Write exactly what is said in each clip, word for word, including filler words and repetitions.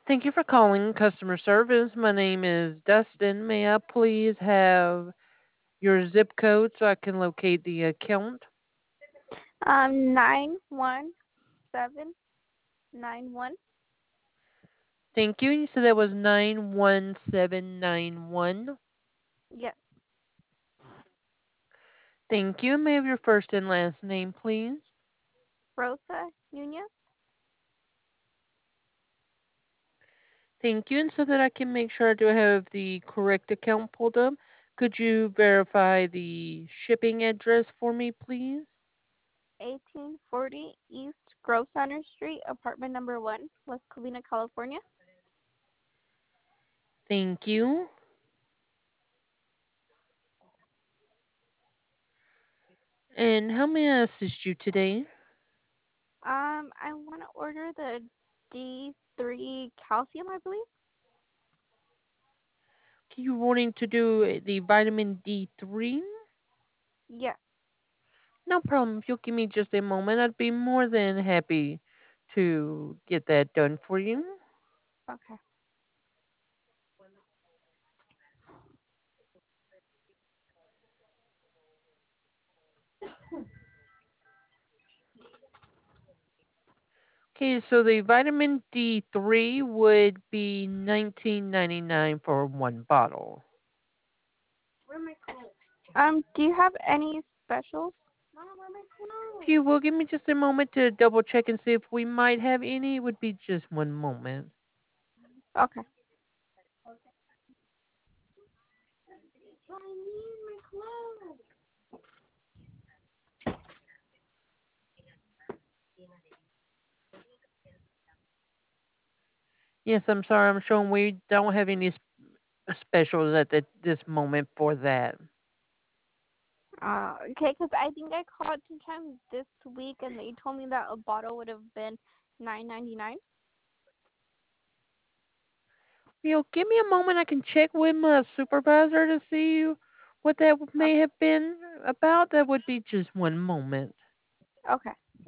Thank you for calling customer service. My name is Dustin. May I please have your zip code so I can locate the account? Um, nine one seven nine one. Thank you. You said that was nine one seven nine one. Yes, Thank you. May I have your first and last name, please? Rosa Nunez. Thank you. And so that I can make sure I do have the correct account pulled up, could you verify the shipping address for me, please? eighteen forty East Grove Center Street, apartment number one, West Covina, California. Thank you. And how may I assist you today? Um, I want to order the D three calcium, I believe. You wanting to do the vitamin D three? Yes. No problem. If you'll give me just a moment, I'd be more than happy to get that done for you. Okay. Okay, so the vitamin D three would be nineteen ninety-nine for one bottle. Um, do you have any specials? If you will give me just a moment to double check and see if we might have any, it would be just one moment. Okay. Yes, I'm sorry, I'm showing we don't have any s- specials at the, this moment for that. Uh, okay, because I think I called sometime this week and they told me that a bottle would have been nine ninety nine. You know, give me a moment. I can check with my supervisor to see what that may have been about. That would be just one moment. Okay.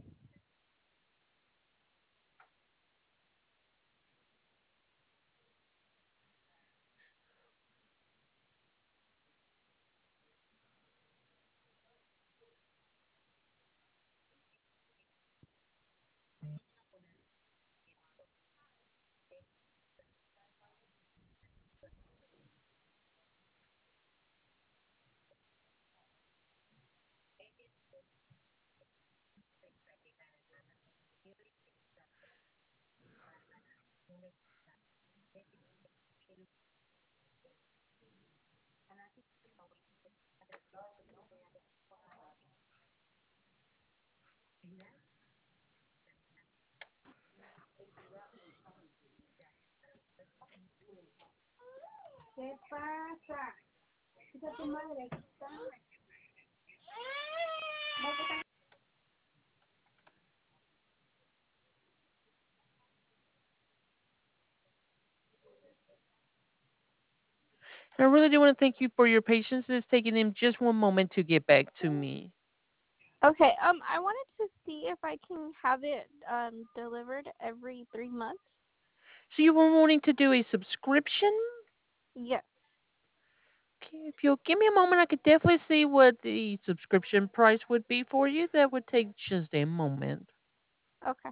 And I really do want to thank you for your patience. It's taking them just one moment to get back to me. Okay. Um, I wanted to see if I can have it um delivered every three months. So you were wanting to do a subscription? Yes. Okay, if you'll give me a moment, I could definitely see what the subscription price would be for you. That would take just a moment. Okay.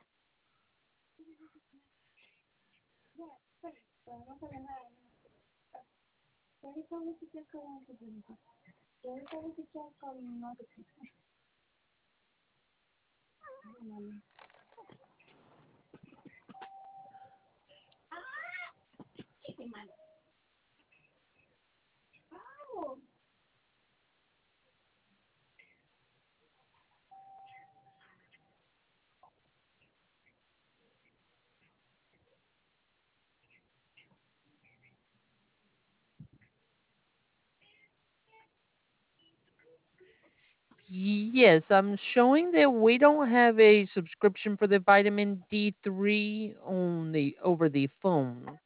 Yes, I'm showing that we don't have a subscription for the vitamin D three on the over the phone.